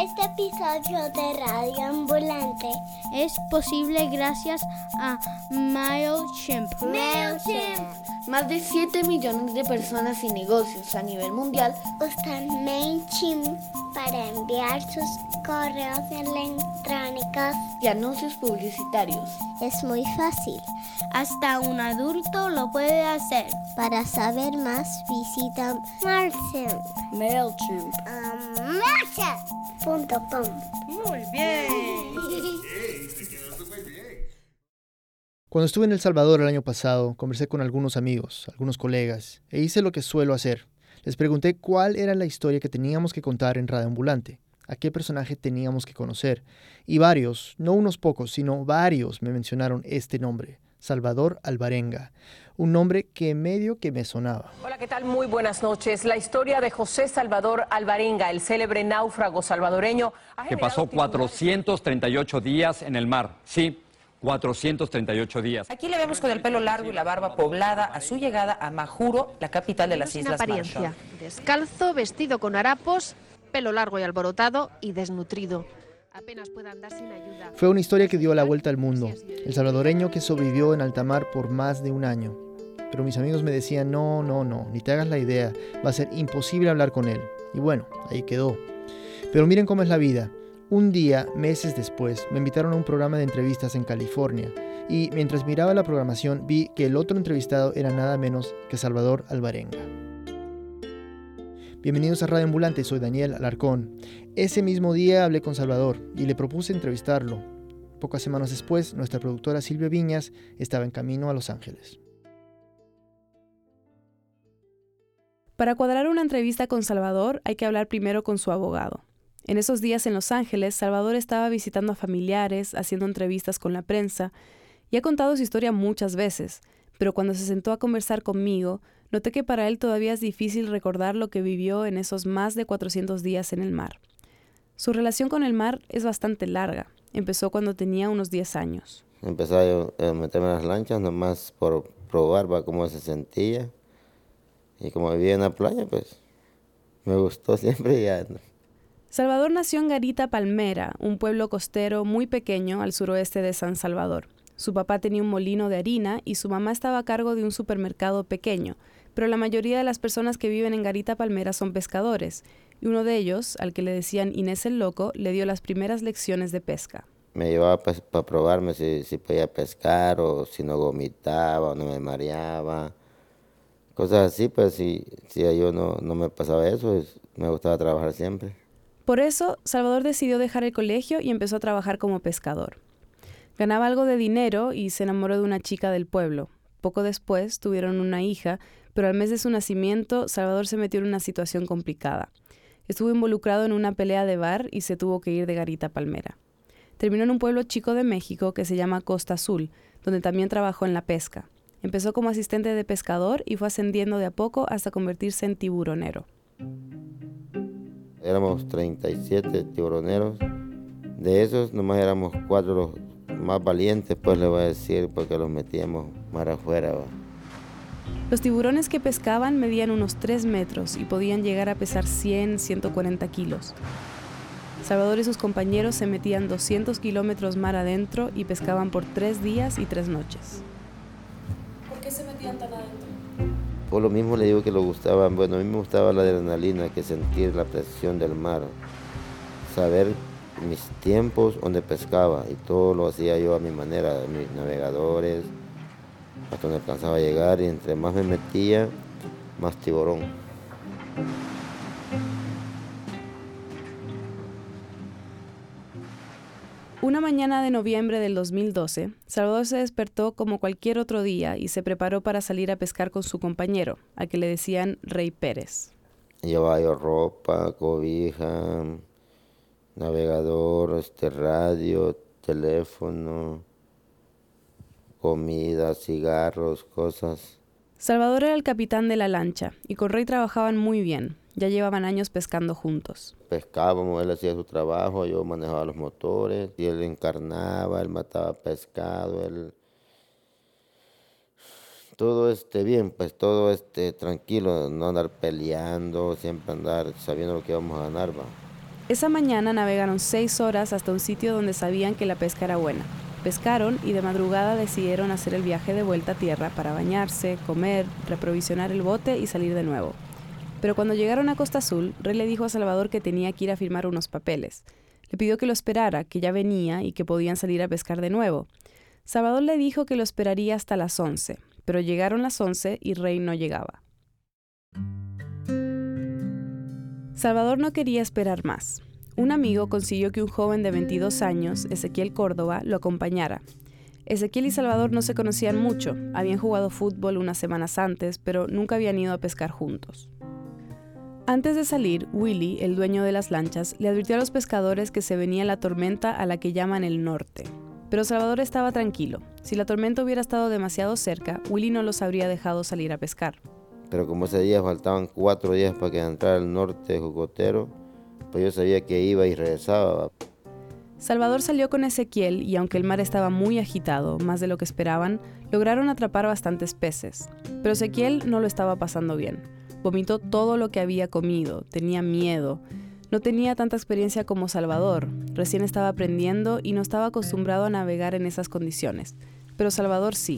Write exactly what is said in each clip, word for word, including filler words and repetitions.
Este episodio de Radio Ambulante es posible gracias a MailChimp. MailChimp. Más de siete millones de personas y negocios a nivel mundial usan MailChimp para enviar sus correos electrónicos y anuncios publicitarios. Es muy fácil. Hasta un adulto lo puede hacer. Para saber más, visita MailChimp. MailChimp. Um, MailChimp punto com. Muy bien. Cuando estuve en El Salvador el año pasado, conversé con algunos amigos, algunos colegas, e hice lo que suelo hacer. Les pregunté cuál era la historia que teníamos que contar en Radio Ambulante, a qué personaje teníamos que conocer. Y varios, no unos pocos, sino varios me mencionaron este nombre, Salvador Alvarenga. Un nombre que medio que me sonaba. Hola, ¿qué tal? Muy buenas noches. La historia de José Salvador Alvarenga, el célebre náufrago salvadoreño, que pasó cuatrocientos treinta y ocho días en el mar. Sí, cuatrocientos treinta y ocho días. Aquí le vemos con el pelo largo y la barba poblada a su llegada a Majuro, la capital de las Islas apariencia, Marshall. Descalzo, vestido con harapos, pelo largo y alborotado y desnutrido. Apenas puede andar sin ayuda. Fue una historia que dio la vuelta al mundo. El salvadoreño que sobrevivió en alta mar por más de un año. Pero mis amigos me decían, no, no, no, ni te hagas la idea, va a ser imposible hablar con él. Y bueno, ahí quedó. Pero miren cómo es la vida. Un día, meses después, me invitaron a un programa de entrevistas en California. Y mientras miraba la programación, vi que el otro entrevistado era nada menos que Salvador Alvarenga. Bienvenidos a Radio Ambulante, soy Daniel Alarcón. Ese mismo día hablé con Salvador y le propuse entrevistarlo. Pocas semanas después, nuestra productora Silvia Viñas estaba en camino a Los Ángeles. Para cuadrar una entrevista con Salvador hay que hablar primero con su abogado. En esos días en Los Ángeles, Salvador estaba visitando a familiares, haciendo entrevistas con la prensa y ha contado su historia muchas veces, pero cuando se sentó a conversar conmigo, noté que para él todavía es difícil recordar lo que vivió en esos más de cuatrocientos días en el mar. Su relación con el mar es bastante larga. Empezó cuando tenía unos diez años. Empezaba a meterme en las lanchas nomás por probar va, cómo se sentía. Y como vivía en la playa, pues me gustó siempre y ya. Salvador nació en Garita Palmera, un pueblo costero muy pequeño al suroeste de San Salvador. Su papá tenía un molino de harina y su mamá estaba a cargo de un supermercado pequeño, pero la mayoría de las personas que viven en Garita Palmera son pescadores, y uno de ellos, al que le decían Inés el Loco, le dio las primeras lecciones de pesca. Me llevaba pues, para probarme si, si podía pescar o si no vomitaba o no me mareaba. Cosas así, pues si, si yo no, no me pasaba eso, pues, me gustaba trabajar siempre. Por eso, Salvador decidió dejar el colegio y empezó a trabajar como pescador. Ganaba algo de dinero y se enamoró de una chica del pueblo. Poco después tuvieron una hija, pero al mes de su nacimiento, Salvador se metió en una situación complicada. Estuvo involucrado en una pelea de bar y se tuvo que ir de Garita Palmera. Terminó en un pueblo chico de México que se llama Costa Azul, donde también trabajó en la pesca. Empezó como asistente de pescador y fue ascendiendo de a poco hasta convertirse en tiburonero. Éramos treinta y siete tiburoneros. De esos, nomás éramos cuatro los más valientes, pues le voy a decir, porque los metíamos mar afuera. ¿Va? Los tiburones que pescaban medían unos tres metros y podían llegar a pesar cien, ciento cuarenta kilos. Salvador y sus compañeros se metían doscientos kilómetros mar adentro y pescaban por tres días y tres noches. ¿Por qué se metían tan adentro? Por lo mismo le digo que lo gustaba, bueno, a mí me gustaba la adrenalina, que sentir la presión del mar, saber mis tiempos donde pescaba y todo lo hacía yo a mi manera, mis navegadores, hasta donde alcanzaba a llegar y entre más me metía, más tiburón. Una mañana de noviembre del dos mil doce, Salvador se despertó como cualquier otro día y se preparó para salir a pescar con su compañero, al que le decían Rey Pérez. Llevaba yo ropa, cobija, navegador, este, radio, teléfono, comida, cigarros, cosas. Salvador era el capitán de la lancha y con Rey trabajaban muy bien. Ya llevaban años pescando juntos. Pescábamos, él hacía su trabajo, yo manejaba los motores, y él encarnaba, él mataba pescado, él... Todo este bien, pues todo este tranquilo, no andar peleando, siempre andar sabiendo lo que íbamos a ganar, va. Esa mañana navegaron seis horas hasta un sitio donde sabían que la pesca era buena. Pescaron y de madrugada decidieron hacer el viaje de vuelta a tierra para bañarse, comer, reprovisionar el bote y salir de nuevo. Pero cuando llegaron a Costa Azul, Ray le dijo a Salvador que tenía que ir a firmar unos papeles. Le pidió que lo esperara, que ya venía y que podían salir a pescar de nuevo. Salvador le dijo que lo esperaría hasta las once, pero llegaron las once y Ray no llegaba. Salvador no quería esperar más. Un amigo consiguió que un joven de veintidós años, Ezequiel Córdoba, lo acompañara. Ezequiel y Salvador no se conocían mucho, habían jugado fútbol unas semanas antes, pero nunca habían ido a pescar juntos. Antes de salir, Willy, el dueño de las lanchas, le advirtió a los pescadores que se venía la tormenta a la que llaman el norte. Pero Salvador estaba tranquilo. Si la tormenta hubiera estado demasiado cerca, Willy no los habría dejado salir a pescar. Pero como ese día faltaban cuatro días para que entrara el norte Jocotero, pues yo sabía que iba y regresaba. Salvador salió con Ezequiel y aunque el mar estaba muy agitado, más de lo que esperaban, lograron atrapar bastantes peces. Pero Ezequiel no lo estaba pasando bien. Vomitó todo lo que había comido, tenía miedo. No tenía tanta experiencia como Salvador, recién estaba aprendiendo y no estaba acostumbrado a navegar en esas condiciones. Pero Salvador sí.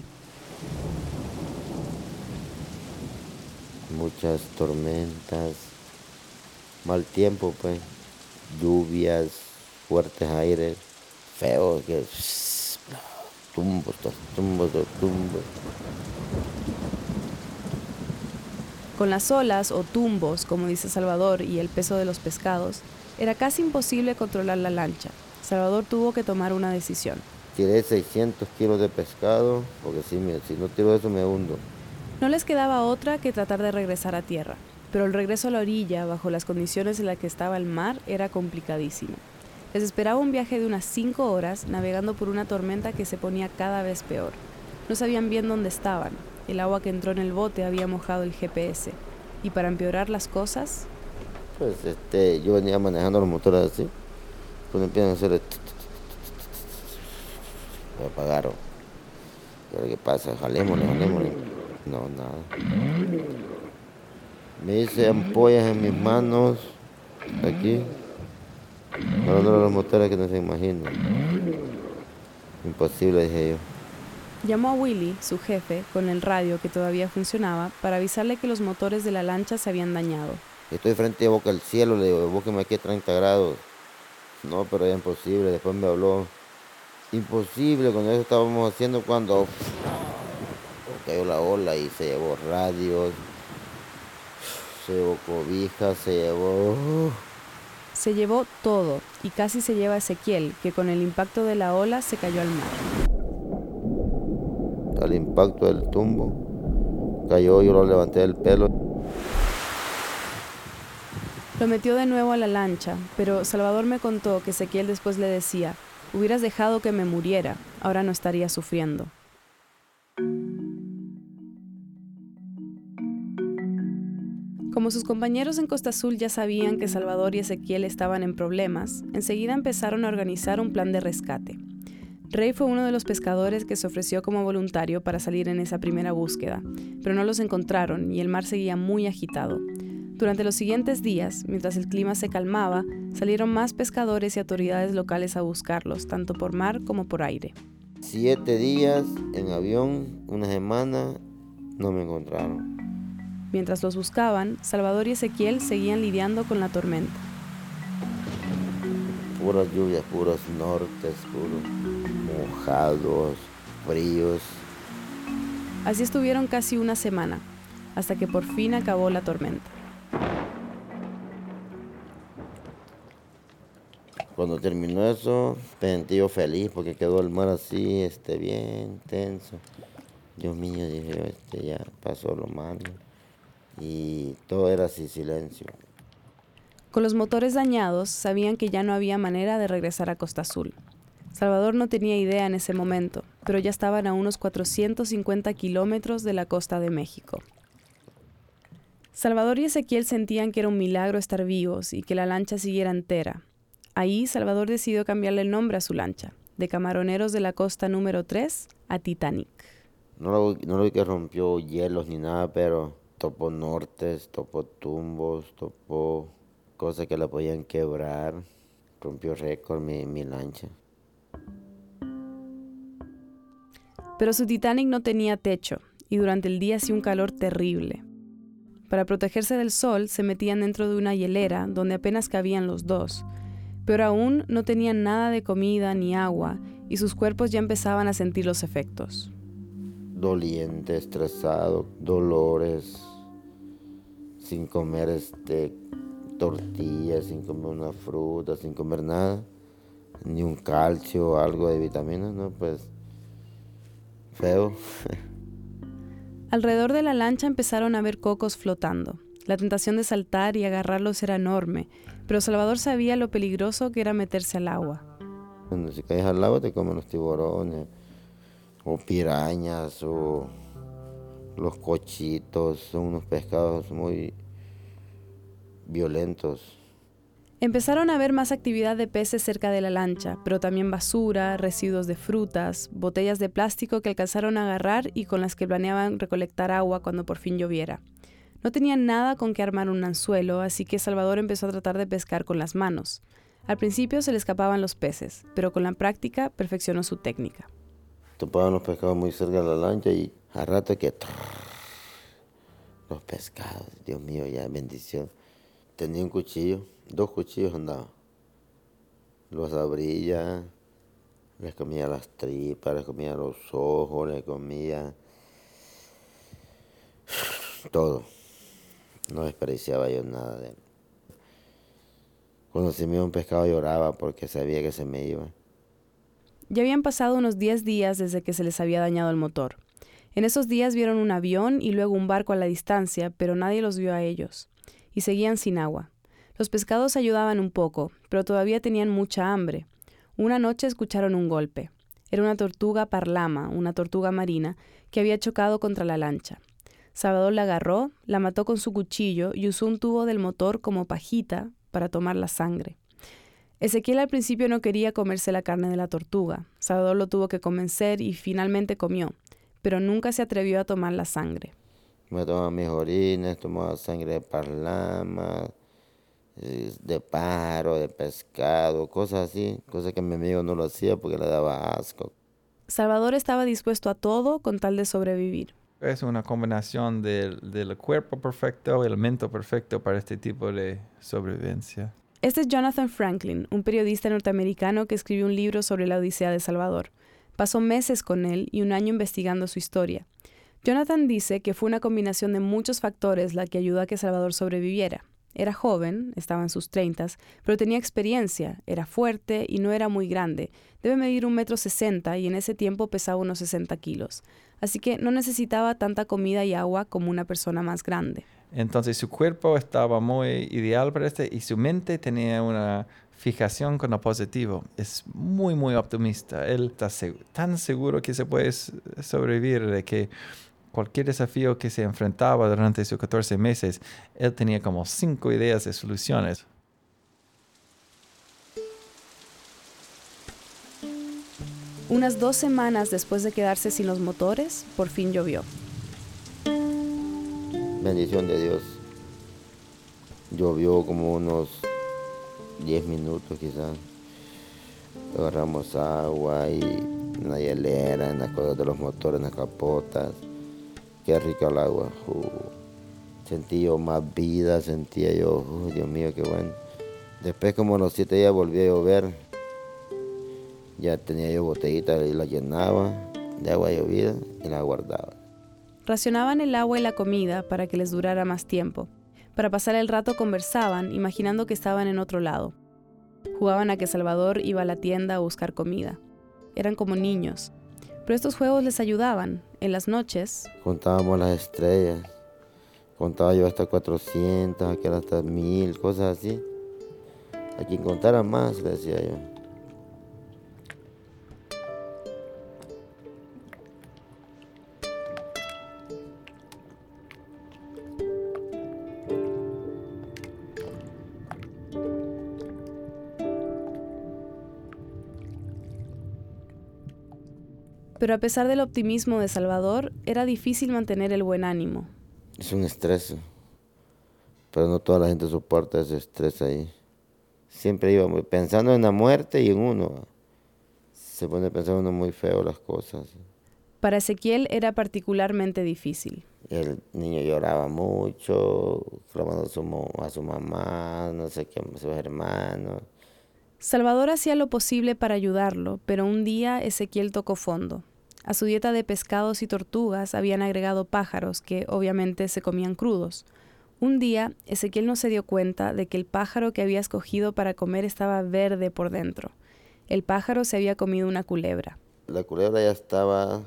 Muchas tormentas, mal tiempo, pues, lluvias, fuertes aires, feos, que tumbos, tumbos, tumbos. Con las olas o tumbos, como dice Salvador, y el peso de los pescados, era casi imposible controlar la lancha. Salvador tuvo que tomar una decisión. Tiré seiscientos kilos de pescado, porque si, me, si no tiro eso me hundo. No les quedaba otra que tratar de regresar a tierra, pero el regreso a la orilla, bajo las condiciones en las que estaba el mar, era complicadísimo. Les esperaba un viaje de unas cinco horas navegando por una tormenta que se ponía cada vez peor. No sabían bien dónde estaban. El agua que entró en el bote había mojado el G P S. Y para empeorar las cosas... Pues este, yo venía manejando los motores así. Cuando empiezan a hacer... El... Me apagaron. ¿Qué qué pasa? Jalémosle, jalémosle. No, nada. Me hice ampollas en mis manos, aquí, para no los motores que no se imaginan. Imposible, dije yo. Llamó a Willy, su jefe, con el radio que todavía funcionaba, para avisarle que los motores de la lancha se habían dañado. Estoy frente a boca al cielo, le digo, búsqueme aquí a treinta grados. No, pero era imposible, después me habló. Imposible, con eso estábamos haciendo cuando... cayó la ola y se llevó radios, se llevó cobijas, se llevó... Se llevó todo y casi se lleva a Ezequiel, que con el impacto de la ola se cayó al mar. Al impacto del tumbo, cayó, yo lo levanté del pelo. Lo metió de nuevo a la lancha, pero Salvador me contó que Ezequiel después le decía, hubieras dejado que me muriera, ahora no estaría sufriendo. Como sus compañeros en Costa Azul ya sabían que Salvador y Ezequiel estaban en problemas, enseguida empezaron a organizar un plan de rescate. Ray fue uno de los pescadores que se ofreció como voluntario para salir en esa primera búsqueda, pero no los encontraron y el mar seguía muy agitado. Durante los siguientes días, mientras el clima se calmaba, salieron más pescadores y autoridades locales a buscarlos, tanto por mar como por aire. Siete días en avión, una semana, no me encontraron. Mientras los buscaban, Salvador y Ezequiel seguían lidiando con la tormenta. Puras lluvias, puros nortes, puros mojados, fríos. Así estuvieron casi una semana, hasta que por fin acabó la tormenta. Cuando terminó eso, me sentí yo feliz porque quedó el mar así, este, bien tenso. Dios mío, dije yo, este, ya pasó lo malo. Y todo era así, silencio. Con los motores dañados, sabían que ya no había manera de regresar a Costa Azul. Salvador no tenía idea en ese momento, pero ya estaban a unos cuatrocientos cincuenta kilómetros de la costa de México. Salvador y Ezequiel sentían que era un milagro estar vivos y que la lancha siguiera entera. Ahí, Salvador decidió cambiarle el nombre a su lancha, de Camaroneros de la Costa número tres a Titanic. No lo, no lo vi que rompió hielos ni nada, pero topó nortes, topó tumbos, topó cosas que la podían quebrar. Rompió récord mi, mi lancha. Pero su Titanic no tenía techo y durante el día hacía un calor terrible. Para protegerse del sol se metían dentro de una hielera donde apenas cabían los dos. Pero aún no tenían nada de comida ni agua y sus cuerpos ya empezaban a sentir los efectos. Doliente, estresado, dolores, sin comer este, tortillas, sin comer una fruta, sin comer nada, ni un calcio, algo de vitaminas, ¿no? Pues feo. Alrededor de la lancha empezaron a ver cocos flotando. La tentación de saltar y agarrarlos era enorme, pero Salvador sabía lo peligroso que era meterse al agua. Cuando si caes al agua te comen los tiburones, o pirañas, o los cochitos, son unos pescados muy violentos. Empezaron a ver más actividad de peces cerca de la lancha, pero también basura, residuos de frutas, botellas de plástico que alcanzaron a agarrar y con las que planeaban recolectar agua cuando por fin lloviera. No tenían nada con que armar un anzuelo, así que Salvador empezó a tratar de pescar con las manos. Al principio se le escapaban los peces, pero con la práctica perfeccionó su técnica. Topaban los pescados muy cerca de la lancha y a rato que... Los pescados, Dios mío, ya bendición. Tenía un cuchillo, dos cuchillos andaba. Los abrí ya, les comía las tripas, les comía los ojos, les comía... todo. No desperdiciaba yo nada de él. Cuando se me iba un pescado lloraba porque sabía que se me iba. Ya habían pasado unos diez días desde que se les había dañado el motor. En esos días vieron un avión y luego un barco a la distancia, pero nadie los vio a ellos. Y seguían sin agua. Los pescados ayudaban un poco, pero todavía tenían mucha hambre. Una noche escucharon un golpe. Era una tortuga parlama, una tortuga marina, que había chocado contra la lancha. Salvador la agarró, la mató con su cuchillo y usó un tubo del motor como pajita para tomar la sangre. Ezequiel al principio no quería comerse la carne de la tortuga. Salvador lo tuvo que convencer y finalmente comió, pero nunca se atrevió a tomar la sangre. Me tomaba mis orines, tomaba sangre de parlama, de pájaro, de pescado, cosas así, cosas que mi amigo no lo hacía porque le daba asco. Salvador estaba dispuesto a todo con tal de sobrevivir. Es una combinación del, del cuerpo perfecto y el mente perfecto para este tipo de sobrevivencia. Este es Jonathan Franklin, un periodista norteamericano que escribió un libro sobre la Odisea de Salvador. Pasó meses con él y un año investigando su historia. Jonathan dice que fue una combinación de muchos factores la que ayudó a que Salvador sobreviviera. Era joven, estaba en sus treintas, pero tenía experiencia, era fuerte y no era muy grande. Debe medir un metro sesenta y en ese tiempo pesaba unos sesenta kilos. Así que no necesitaba tanta comida y agua como una persona más grande. Entonces su cuerpo estaba muy ideal para este y su mente tenía una fijación con lo positivo. Es muy, muy optimista. Él está seg- tan seguro que se puede sobrevivir, de que cualquier desafío que se enfrentaba durante sus catorce meses, él tenía como cinco ideas de soluciones. Unas dos semanas después de quedarse sin los motores, por fin llovió. Bendición de Dios. Llovió como unos diez minutos quizás. Agarramos agua y en la hielera, en las cosas de los motores, en las capotas. Qué rico el agua. Uh, sentí yo más vida, sentía yo, uh, Dios mío, qué bueno. Después como a los siete días volvió a llover. Ya tenía yo botellitas y la llenaba de agua llovida y la guardaba. Racionaban el agua y la comida para que les durara más tiempo. Para pasar el rato conversaban, imaginando que estaban en otro lado. Jugaban a que Salvador iba a la tienda a buscar comida. Eran como niños. Pero estos juegos les ayudaban. En las noches contábamos las estrellas. Contaba yo hasta cuatrocientas, aquel hasta mil, cosas así. A quien contara más, le decía yo. Pero a pesar del optimismo de Salvador, era difícil mantener el buen ánimo. Es un estrés, pero no toda la gente soporta ese estrés ahí. Siempre iba pensando en la muerte y en uno. Se pone a pensar uno muy feo las cosas. Para Ezequiel era particularmente difícil. El niño lloraba mucho, clamando a su, a su mamá, no sé qué, a sus hermanos. Salvador hacía lo posible para ayudarlo, pero un día Ezequiel tocó fondo. A su dieta de pescados y tortugas habían agregado pájaros que obviamente se comían crudos. Un día, Ezequiel no se dio cuenta de que el pájaro que había escogido para comer estaba verde por dentro. El pájaro se había comido una culebra. La culebra ya estaba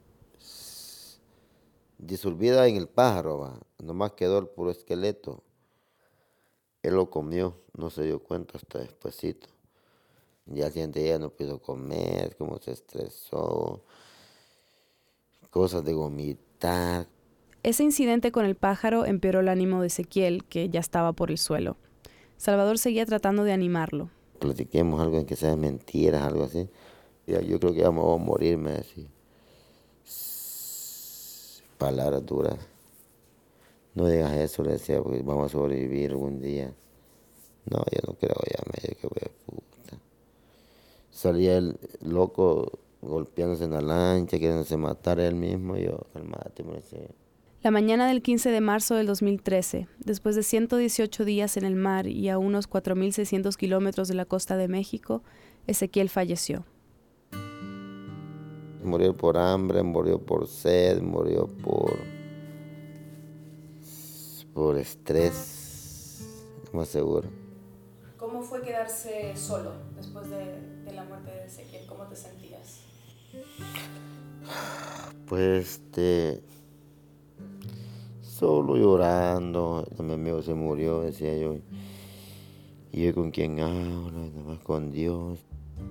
disolvida en el pájaro, va. Nomás quedó el puro esqueleto. Él lo comió, no se dio cuenta hasta despuesito. Y al siguiente día no pudo comer, como se estresó, cosas de vomitar. Ese incidente con el pájaro empeoró el ánimo de Ezequiel, que ya estaba por el suelo. Salvador seguía tratando de animarlo. Platiquemos algo en que sea mentiras, algo así. Ya, yo creo que ya me voy a morirme así. Palabras duras. No digas eso, le decía, porque vamos a sobrevivir algún día. No, yo no creo, ya me dije que voy a puta. Salía el loco golpeándose en la lancha, queriéndose matar él mismo, y yo, calmate, me decía. La mañana del quince de marzo del dos mil trece, después de ciento dieciocho días en el mar y a unos cuatro mil seiscientos kilómetros de la costa de México, Ezequiel falleció. Murió por hambre, murió por sed, murió por, por estrés, más seguro. ¿Cómo fue quedarse solo después de, de la muerte de Ezequiel? ¿Cómo te sentías? Pues, este... solo llorando, mi amigo se murió, decía yo, y yo con quién hablo, nada más con Dios.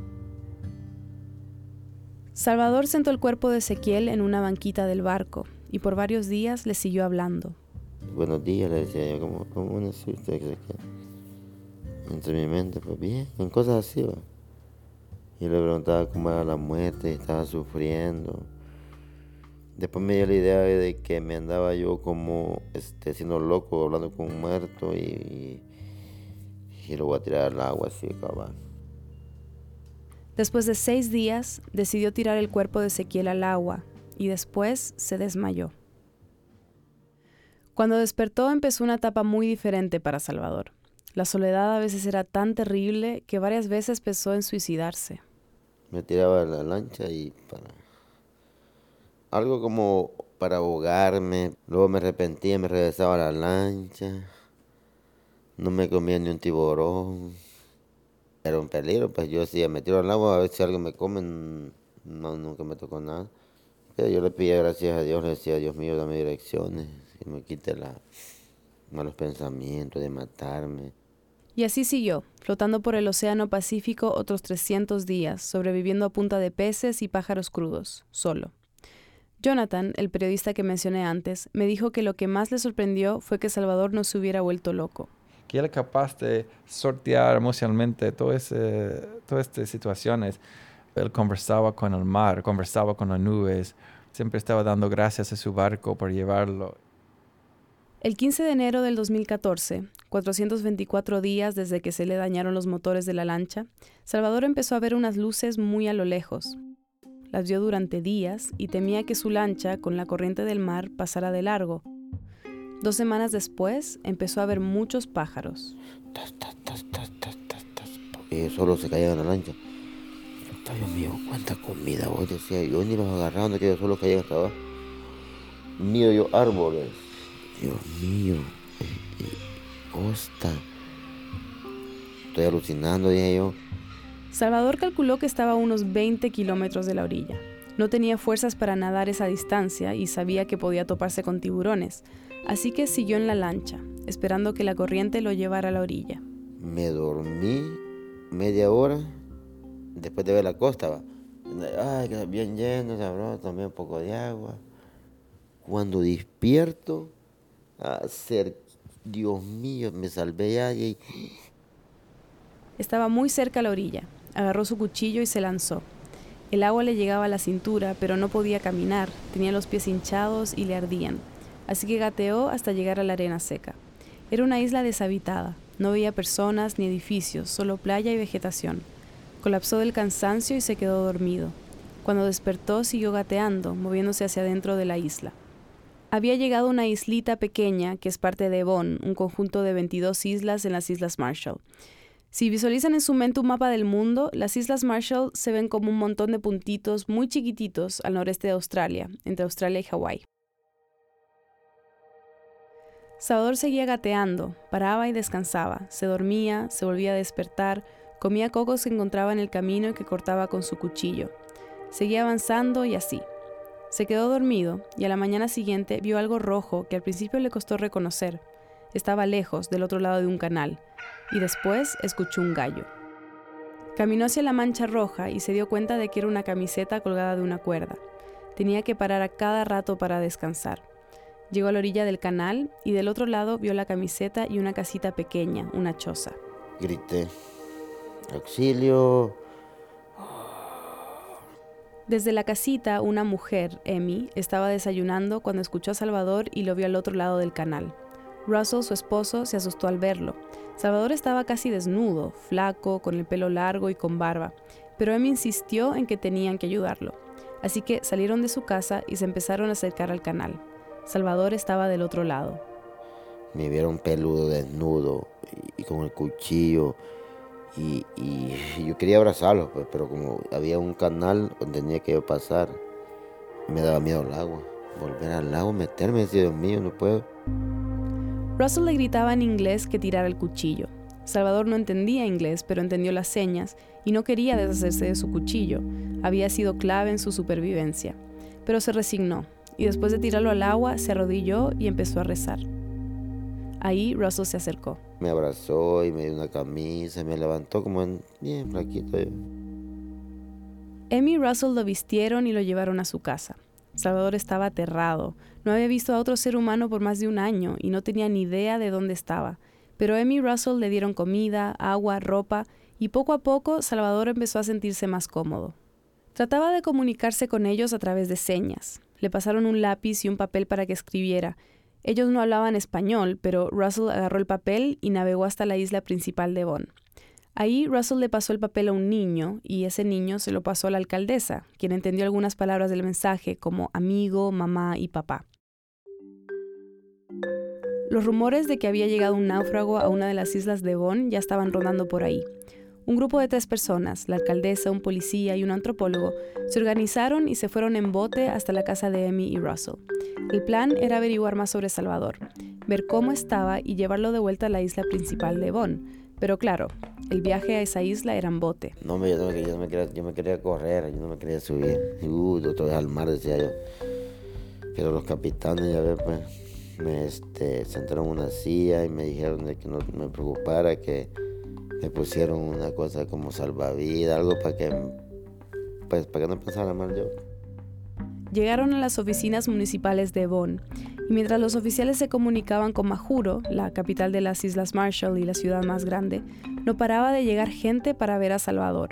Salvador sentó el cuerpo de Ezequiel en una banquita del barco y por varios días le siguió hablando. Buenos días, le decía yo, ¿cómo, cómo naciste, Ezequiel? Entre mi mente, pues bien, en cosas así, ¿va? Y le preguntaba cómo era la muerte, y estaba sufriendo. Después me dio la idea de que me andaba yo como este, siendo loco, hablando con un muerto y, y lo voy a tirar al agua así, cabal. Después de seis días, decidió tirar el cuerpo de Ezequiel al agua y después se desmayó. Cuando despertó empezó una etapa muy diferente para Salvador. La soledad a veces era tan terrible que varias veces pensó en suicidarse. Me tiraba a la lancha y para... algo como para ahogarme. Luego me arrepentía, me regresaba a la lancha. No me comía ni un tiburón. Era un peligro, pues yo decía, me tiro al agua a ver si algo me come. No, nunca me tocó nada. Pero yo le pedía gracias a Dios, le decía, Dios mío, dame direcciones. Y me quite los malos pensamientos de matarme. Y así siguió, flotando por el Océano Pacífico otros trescientos días, sobreviviendo a punta de peces y pájaros crudos, solo. Jonathan, el periodista que mencioné antes, me dijo que lo que más le sorprendió fue que Salvador no se hubiera vuelto loco. Que él es capaz de sortear emocionalmente todas, eh, todas estas situaciones. Él conversaba con el mar, conversaba con las nubes, siempre estaba dando gracias a su barco por llevarlo. El quince de enero del dos mil catorce, cuatrocientos veinticuatro días desde que se le dañaron los motores de la lancha, Salvador empezó a ver unas luces muy a lo lejos. Las vio durante días y temía que su lancha, con la corriente del mar, pasara de largo. Dos semanas después, empezó a ver muchos pájaros. Tas, tas, tas, tas, tas, tas, tas. Porque solo se caían en la lancha. Dios mío, cuánta comida, vos decía, yo ni los agarraba, donde que solo caían hasta abajo. Mío yo árboles. Dios mío, eh, eh, costa. Estoy alucinando, dije yo. Salvador calculó que estaba a unos veinte kilómetros de la orilla. No tenía fuerzas para nadar esa distancia y sabía que podía toparse con tiburones, así que siguió en la lancha, esperando que la corriente lo llevara a la orilla. Me dormí media hora después de ver la costa. ¿Va? Ay, que bien lleno, sabroso, tomé un poco de agua. Cuando despierto, a ser, Dios mío, me salvé ya. Y... Estaba muy cerca a la orilla. Agarró su cuchillo y se lanzó. El agua le llegaba a la cintura, pero no podía caminar. Tenía los pies hinchados y le ardían. Así que gateó hasta llegar a la arena seca. Era una isla deshabitada. No veía personas ni edificios, solo playa y vegetación. Colapsó del cansancio y se quedó dormido. Cuando despertó, siguió gateando, moviéndose hacia adentro de la isla. Había llegado a una islita pequeña que es parte de Evon, un conjunto de veintidós islas en las Islas Marshall. Si visualizan en su mente un mapa del mundo, las Islas Marshall se ven como un montón de puntitos muy chiquititos al noreste de Australia, entre Australia y Hawái. Salvador seguía gateando, paraba y descansaba, se dormía, se volvía a despertar, comía cocos que encontraba en el camino y que cortaba con su cuchillo. Seguía avanzando y así. Se quedó dormido y a la mañana siguiente vio algo rojo que al principio le costó reconocer. Estaba lejos, del otro lado de un canal, y después escuchó un gallo. Caminó hacia la mancha roja y se dio cuenta de que era una camiseta colgada de una cuerda. Tenía que parar a cada rato para descansar. Llegó a la orilla del canal y del otro lado vio la camiseta y una casita pequeña, una choza. Grité, auxilio. Desde la casita, una mujer, Emi, estaba desayunando cuando escuchó a Salvador y lo vio al otro lado del canal. Russell, su esposo, se asustó al verlo. Salvador estaba casi desnudo, flaco, con el pelo largo y con barba, pero Emi insistió en que tenían que ayudarlo. Así que salieron de su casa y se empezaron a acercar al canal. Salvador estaba del otro lado. Me vieron peludo, desnudo, y, y con el cuchillo, y, y, y yo quería abrazarlo, pues, pero como había un canal donde tenía que yo pasar, me daba miedo al agua. Volver al lago, meterme, decía, Dios mío, no puedo. Russell le gritaba en inglés que tirara el cuchillo. Salvador no entendía inglés, pero entendió las señas y no quería deshacerse de su cuchillo. Había sido clave en su supervivencia. Pero se resignó. Y después de tirarlo al agua, se arrodilló y empezó a rezar. Ahí Russell se acercó. Me abrazó y me dio una camisa, me levantó como en, bien flaquito yo. Emi y Russell lo vistieron y lo llevaron a su casa. Salvador estaba aterrado. No había visto a otro ser humano por más de un año y no tenía ni idea de dónde estaba. Pero Emi y Russell le dieron comida, agua, ropa y poco a poco Salvador empezó a sentirse más cómodo. Trataba de comunicarse con ellos a través de señas. Le pasaron un lápiz y un papel para que escribiera. Ellos no hablaban español, pero Russell agarró el papel y navegó hasta la isla principal de Evon. Ahí Russell le pasó el papel a un niño y ese niño se lo pasó a la alcaldesa, quien entendió algunas palabras del mensaje como amigo, mamá y papá. Los rumores de que había llegado un náufrago a una de las islas de Evon ya estaban rondando por ahí. Un grupo de tres personas, la alcaldesa, un policía y un antropólogo, se organizaron y se fueron en bote hasta la casa de Emi y Russell. El plan era averiguar más sobre Salvador, ver cómo estaba y llevarlo de vuelta a la isla principal de Evon. Pero claro, el viaje a esa isla era en bote. No, yo, no, yo, no me quería, yo me quería correr, yo no me quería subir. Uh, otra vez al mar, decía yo. Pero los capitanes, ya ves, pues, me este, sentaron en una silla y me dijeron de que no me preocupara, que me pusieron una cosa como salvavidas, algo para que, pues, para que no pensara mal yo. Llegaron a las oficinas municipales de Evon, y mientras los oficiales se comunicaban con Majuro, la capital de las Islas Marshall y la ciudad más grande, no paraba de llegar gente para ver a Salvador.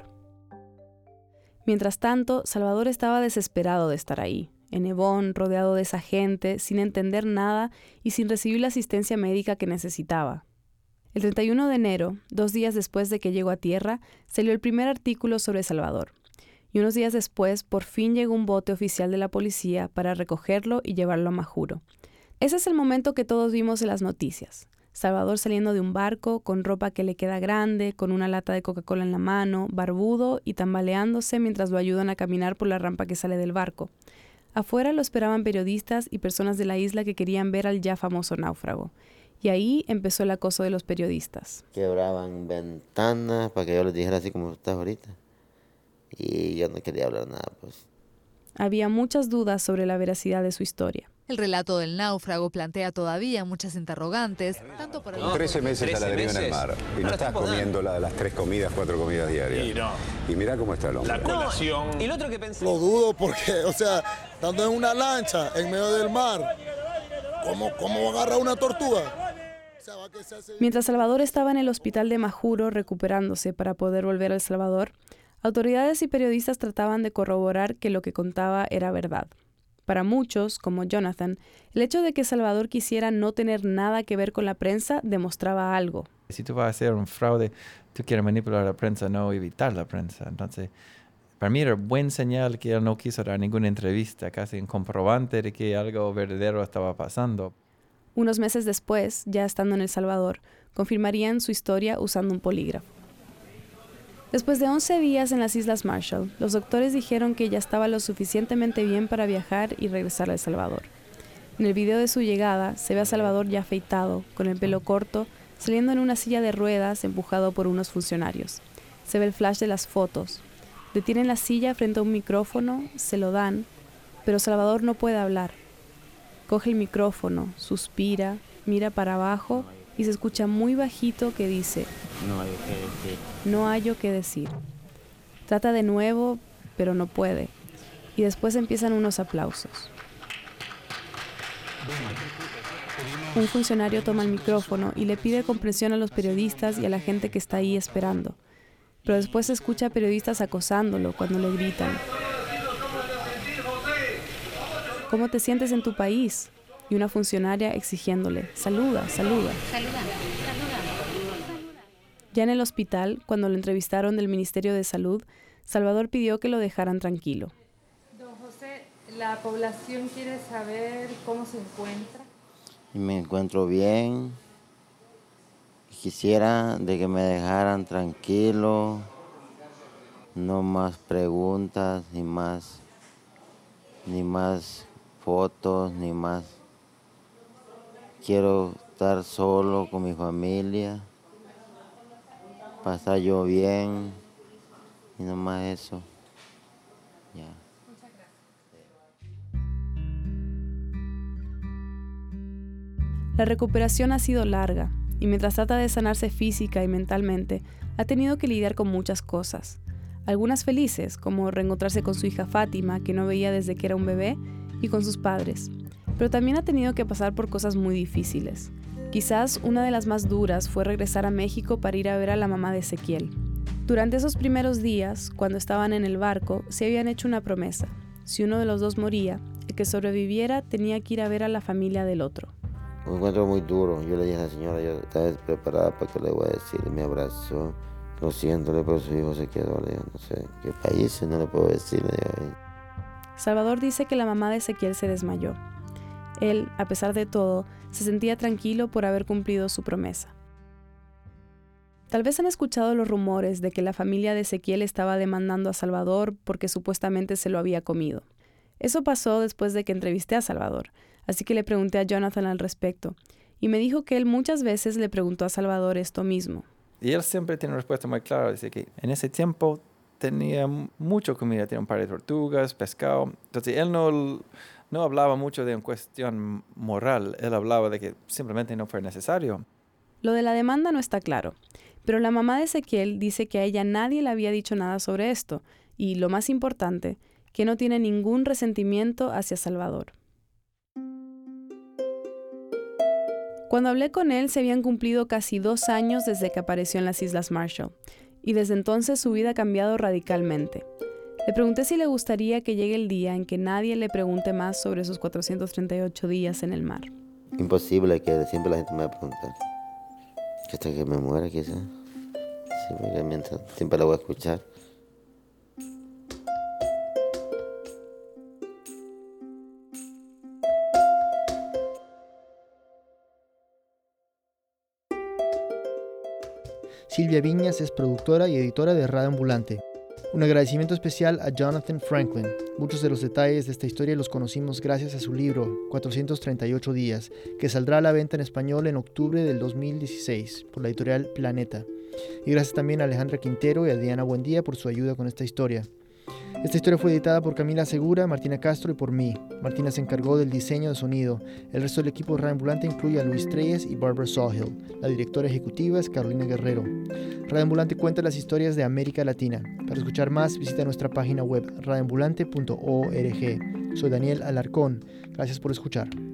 Mientras tanto, Salvador estaba desesperado de estar ahí, en Evon, rodeado de esa gente, sin entender nada y sin recibir la asistencia médica que necesitaba. El treinta y uno de enero, dos días después de que llegó a tierra, salió el primer artículo sobre Salvador. Y unos días después, por fin llegó un bote oficial de la policía para recogerlo y llevarlo a Majuro. Ese es el momento que todos vimos en las noticias. Salvador saliendo de un barco, con ropa que le queda grande, con una lata de Coca-Cola en la mano, barbudo y tambaleándose mientras lo ayudan a caminar por la rampa que sale del barco. Afuera lo esperaban periodistas y personas de la isla que querían ver al ya famoso náufrago. Y ahí empezó el acoso de los periodistas. Quebraban ventanas para que yo les dijera así como estás ahorita. Y yo no quería hablar nada, pues. Había muchas dudas sobre la veracidad de su historia. El relato del náufrago plantea todavía muchas interrogantes, tanto para el... trece meses a la deriva en el mar. Y no estás comiendo la, las tres comidas, cuatro comidas diarias. Y no. Y mirá cómo está el hombre. La colación. No, y lo otro que pensé... Lo dudo porque, o sea, estando en una lancha en medio del mar, ¿cómo, cómo agarra una tortuga? Mientras Salvador estaba en el hospital de Majuro recuperándose para poder volver a El Salvador, autoridades y periodistas trataban de corroborar que lo que contaba era verdad. Para muchos, como Jonathan, el hecho de que Salvador quisiera no tener nada que ver con la prensa demostraba algo. Si tú vas a hacer un fraude, tú quieres manipular la prensa, no evitar la prensa. Entonces, para mí era buen señal que él no quiso dar ninguna entrevista, casi un comprobante de que algo verdadero estaba pasando. Unos meses después, ya estando en El Salvador, confirmarían su historia usando un polígrafo. Después de once días en las Islas Marshall, los doctores dijeron que ya estaba lo suficientemente bien para viajar y regresar a El Salvador. En el video de su llegada, se ve a Salvador ya afeitado, con el pelo corto, saliendo en una silla de ruedas empujado por unos funcionarios. Se ve el flash de las fotos. Detienen la silla frente a un micrófono, se lo dan, pero Salvador no puede hablar. Coge el micrófono, suspira, mira para abajo y se escucha muy bajito que dice: No hay que decir. No hallo qué decir. Trata de nuevo, pero no puede. Y después empiezan unos aplausos. Un funcionario toma el micrófono y le pide comprensión a los periodistas y a la gente que está ahí esperando. Pero después se escucha a periodistas acosándolo cuando le gritan: ¿Cómo te sientes en tu país? Y una funcionaria exigiéndole: Saluda, saluda. Saluda, saluda. Ya en el hospital, cuando lo entrevistaron del Ministerio de Salud, Salvador pidió que lo dejaran tranquilo. Don José, la población quiere saber cómo se encuentra. Me encuentro bien. Quisiera de que me dejaran tranquilo, no más preguntas, ni más, ni más fotos, ni más. Quiero estar solo con mi familia, pasar yo bien, y no más eso. Ya. La recuperación ha sido larga y mientras trata de sanarse física y mentalmente, ha tenido que lidiar con muchas cosas. Algunas felices, como reencontrarse con su hija Fátima, que no veía desde que era un bebé, y con sus padres. Pero también ha tenido que pasar por cosas muy difíciles. Quizás una de las más duras fue regresar a México para ir a ver a la mamá de Ezequiel. Durante esos primeros días, cuando estaban en el barco, se habían hecho una promesa. Si uno de los dos moría, el que sobreviviera tenía que ir a ver a la familia del otro. Me encuentro muy duro. Yo le dije a la señora, yo estaba despreparada para que le voy a decir. Me abrazó. Lo siento, pero su hijo se quedó. Le digo, no sé qué país, no le puedo decir. Le digo. Salvador dice que la mamá de Ezequiel se desmayó. Él, a pesar de todo, se sentía tranquilo por haber cumplido su promesa. Tal vez han escuchado los rumores de que la familia de Ezequiel estaba demandando a Salvador porque supuestamente se lo había comido. Eso pasó después de que entrevisté a Salvador, así que le pregunté a Jonathan al respecto, y me dijo que él muchas veces le preguntó a Salvador esto mismo. Y él siempre tiene una respuesta muy clara, dice que en ese tiempo tenía mucha comida, tenía un par de tortugas, pescado, entonces él no, no hablaba mucho de una cuestión moral, él hablaba de que simplemente no fue necesario. Lo de la demanda no está claro, pero la mamá de Ezequiel dice que a ella nadie le había dicho nada sobre esto, y lo más importante, que no tiene ningún resentimiento hacia Salvador. Cuando hablé con él, se habían cumplido casi dos años desde que apareció en las Islas Marshall, y desde entonces su vida ha cambiado radicalmente. Le pregunté si le gustaría que llegue el día en que nadie le pregunte más sobre sus cuatrocientos treinta y ocho días en el mar. Imposible que siempre la gente me va a preguntar. Que hasta que me muera, quizás. Sí, porque mientras siempre la voy a escuchar. Silvia Viñas es productora y editora de Radio Ambulante. Un agradecimiento especial a Jonathan Franklin. Muchos de los detalles de esta historia los conocimos gracias a su libro cuatrocientos treinta y ocho días, que saldrá a la venta en español en octubre del dos mil dieciséis por la editorial Planeta. Y gracias también a Alejandra Quintero y a Diana Buendía por su ayuda con esta historia. Esta historia fue editada por Camila Segura, Martina Castro y por mí. Martina se encargó del diseño de sonido. El resto del equipo de Radio Ambulante incluye a Luis Treyes y Barbara Sawhill. La directora ejecutiva es Carolina Guerrero. Radio Ambulante cuenta las historias de América Latina. Para escuchar más, visita nuestra página web radio ambulante punto org. Soy Daniel Alarcón. Gracias por escuchar.